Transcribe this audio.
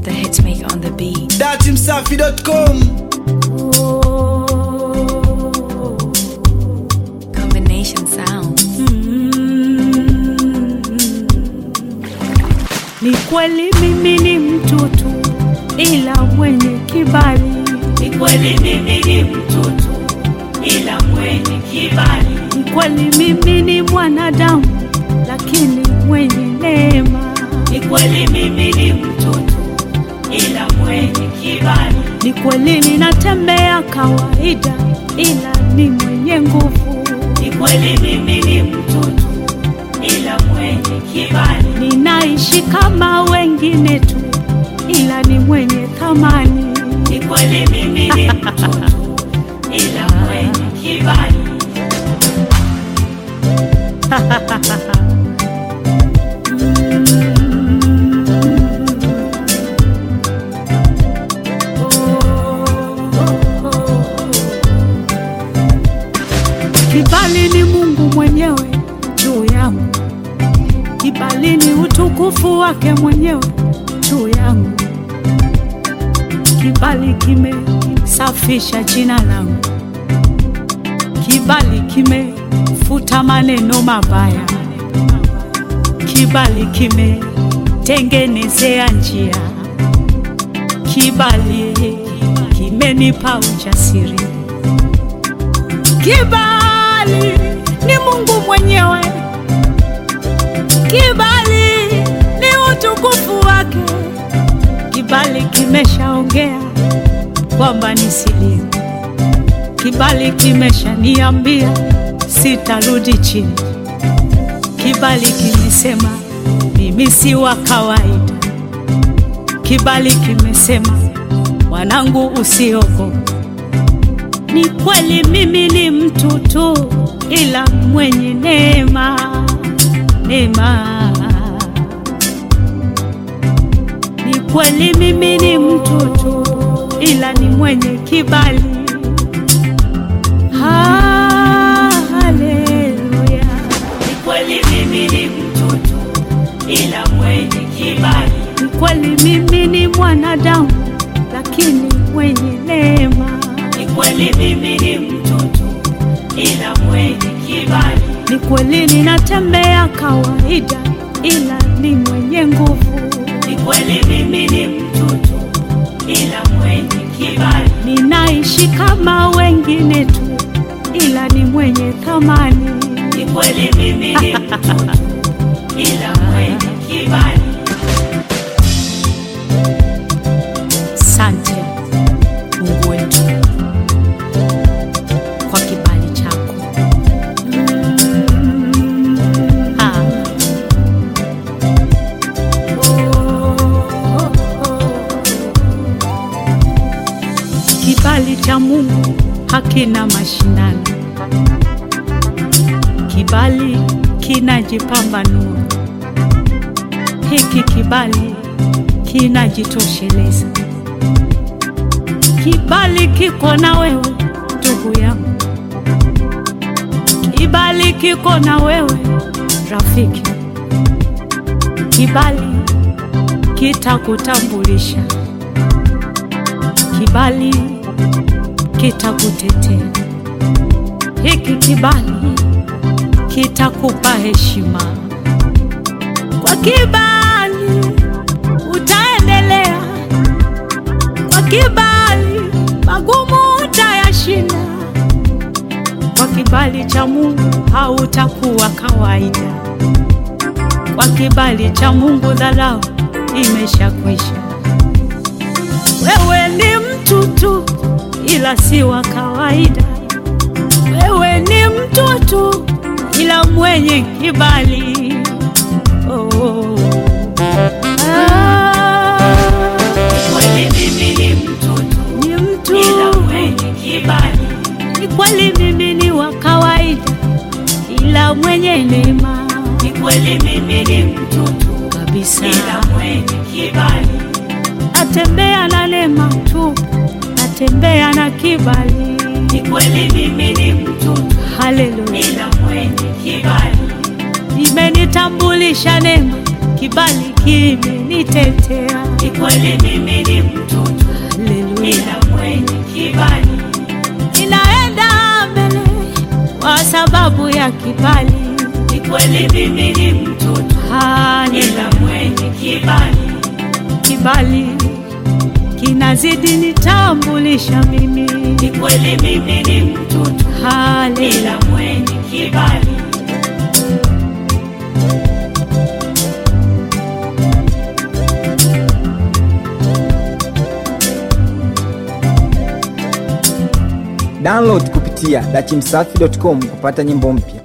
the hitmaker on the beat. datimsafi.com. Combination sound. Ni kweli mimi ni mtoto ila mwenye kibali. Ni kweli mimi ni mtoto ila mwenye kibali. Ni kweli mimi ni mwanadamu lakini mwenye neema. Ni kweli mimi ni mtoto ila mwenye kibali. Ni kweli ninatembea kawaida ila ni mwenye nguvu. Ni kweli mimi ni mtoto ila mwenye kibali. Ninaishi kama wengine tu ila ni mwenye thamani. Ni kweli mimi ni mtoto ila mwenye kibali. Kibali ni Mungu mwenyewe juu yangu. Kibali ni utukufu wake mwenyewe juu yangu. Kibali kimesafisha jina langu. Kibali kimefuta maneno mabaya. Kibali kimetengenezea njia. Kibali kimenipa ujasiri. Kibali ni Mungu mwenyewe. Kibali ni utukufu wake. Kibali kimeshaongea kwamba nisilie. Kibali kimeshaniambia sitarudi chini. Kibali kimesema mimi si wa kawaida. Kibali kimesema mwanangu usiogope. Ni kweli mimi ni mtoto ila mwenye neema. Neema. Ni kweli mimi ni mtoto ila ni mwenye kibali. Haleluya. Ni kweli mimi ni mtoto ila mwenye kibali. Ni kweli mimi ni mwanadamu lakini mwenye neema. Ni kweli mimi ni mtoto ila mwenye kibali. Ni kweli ninatembea kawaida ila ni mwenye nguvu. Ni kweli mimi ni mtoto ila mwenye kibali. Ninaishi kama wengine tu ila ni mwenye thamani. Ni kweli mimi ni mtoto ila mwenye kibali. Asante Mungu wetu kwa kibali chako. Kibali cha Mungu hakina mashindano. Kibali kinajipambanua. Hiki kibali kinajitosheleza. Kibali kiko na wewe ndugu yangu. Kibali kiko na wewe rafiki. Kibali kitakutambulisha. Kibali kitakutetea. Hiki kibali kitakupa heshima. Kwa kibali utaendelea. Kwa kibali magumu utayashinda. Kwa kibali cha Mungu hautakuwa kawaida. Kwa kibali cha Mungu dharau imeshakwisha. Wewe ni mtu tu ila si wa kawaida. Wewe ni mtu tu ila mwenye kibali. Oh. Ni kweli mimi ni mtoto ila mwenye kibali. Ni kweli mimi ni wa kawaida ila mwenye neema. Ni kweli mimi ni mtoto kabisa ila mwenye kibali. Natembea na neema tu, natembea na kibali. Ni kweli mimi ni mtoto Haleluya. ila mwenye kibali. Imenitambulisha neema kibali kimenitetea. Ni kweli mimi ni mtoto, Haleluya. ila mwenye kibali. Ninaenda mbele kwa sababu ya kibali. Ni kweli mimi ni mtoto, Haleluya. ila mwenye kibali. Kibali kinazidi nitambulisha mimi. Ni kweli mimi ni mtoto, Haleluya. ila mwenye kibali. Download kupitia dachimsafi.com kupata nyimbo mpya.